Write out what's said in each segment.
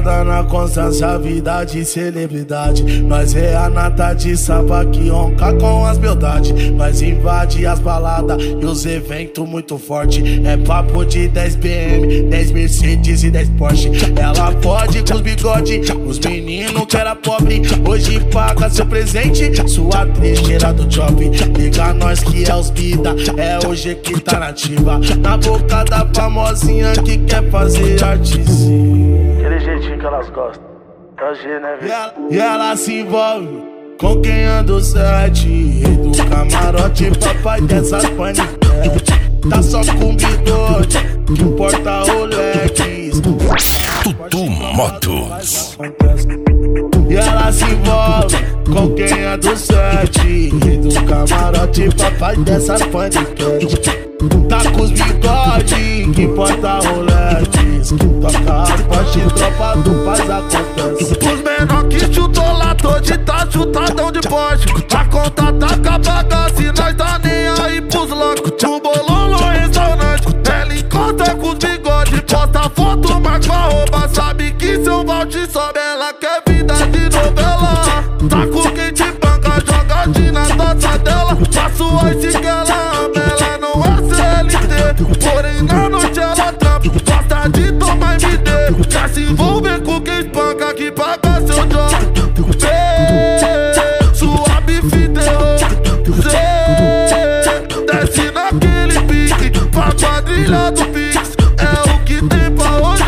Focada na constância, vida de celebridade. Nós é a nata de samba que ronca com as beldades. Nós invade as baladas e os eventos muito forte. É papo de 10 BM, 10 Mercedes e 10 Porsche. Ela pode com os bigode, os meninos que era pobre. Hoje paga seu presente, sua trecheira do shopping. Liga nós que é os vida, é hoje que tá nativa. Na boca da famosinha que quer fazer artezinha. Aquele jeitinho que elas gostam. É o G, né, velho? E ela se envolve com quem anda o sete. Rei do camarote, papai dessas paniquete. Tá só com bigode, que importa Rolex. Tutu Motos. E ela se envolve com quem é do sete. Rei do camarote, papai dessas paniquete. Tá com os bigode, que importa Rolex. Que toca as Porsche, tropa do paz acontece. Os menor que chutou lá, hoje tá chutadão de Porsche. A conta tá com a bagaça e nós tá nem aí pros loucos. O bolão no restaurante, ela encontra com os bigode. Posta foto, marca arroba, sabe que seu Valde sobe. Ela quer vida de novela. Tá com quem te banca, jogadinha na dança dela. Faço ice que ela ama, ela não é CLT. Porém na noite ela trampa, gosta de tomar MD. Quer se envolver com quem espanca, que paga seu job. Sua bife derrou, desce naquele pique, pra quadrilha do Pix. É o que tem pra hoje.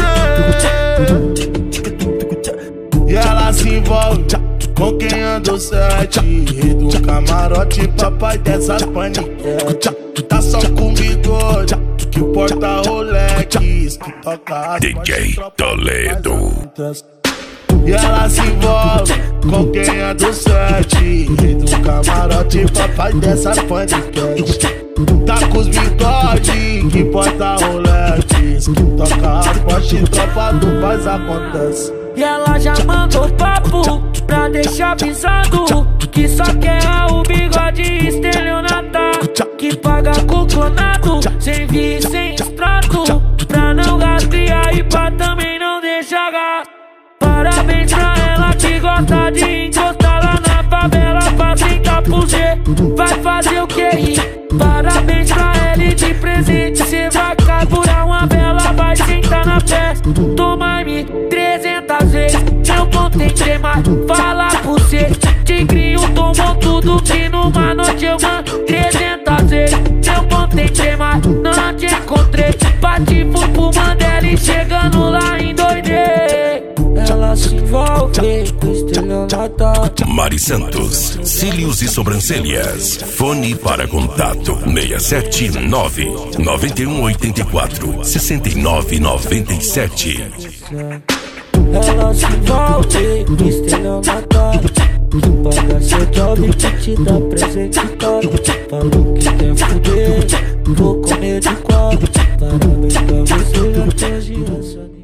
E ela se envolve com quem anda o sete. Rei do camarote, papai dessas paniquete. Tá só com bigode, que porta Rolex. Que toca as DJ Toledo. E ela se envolve com quem é do sete. Rei do camarote, papai dessas paniquete. Tá com os bigode, que porta Rolex. Que toca as Porsche, tropa do paz acontece. E ela já mandou papo pra deixar avisado que só quer o bigode estelionato. Que paga com clonado, sem vir e sem extrato. Pra não rastrear e pra também não deixar gasto. Parabéns pra ela que gosta de encostar lá na favela pra sentar pro G. Vai fazer o QI. Parabéns pra ela e de presente cê vai carburar uma vela. Vai sentar na festa, tomar-me 300 vezes. Não contente mais, fala pro cê. Tigrinho tomou tudo que numa noite eu mando 300 vezes. Não contente mais, não te encontrei. Bati fui pro Mandela e chegando lá endoidei. Ela se envolve com estelionato. Mari Santos, cílios e sobrancelhas. Fone para contato 679 9184 6997. Ela se envolve com estelionato. Que paga seu job, que te dá presente caro. Falou que quer fuder, vou comer de quadro. Parabéns pra você, já tô girando.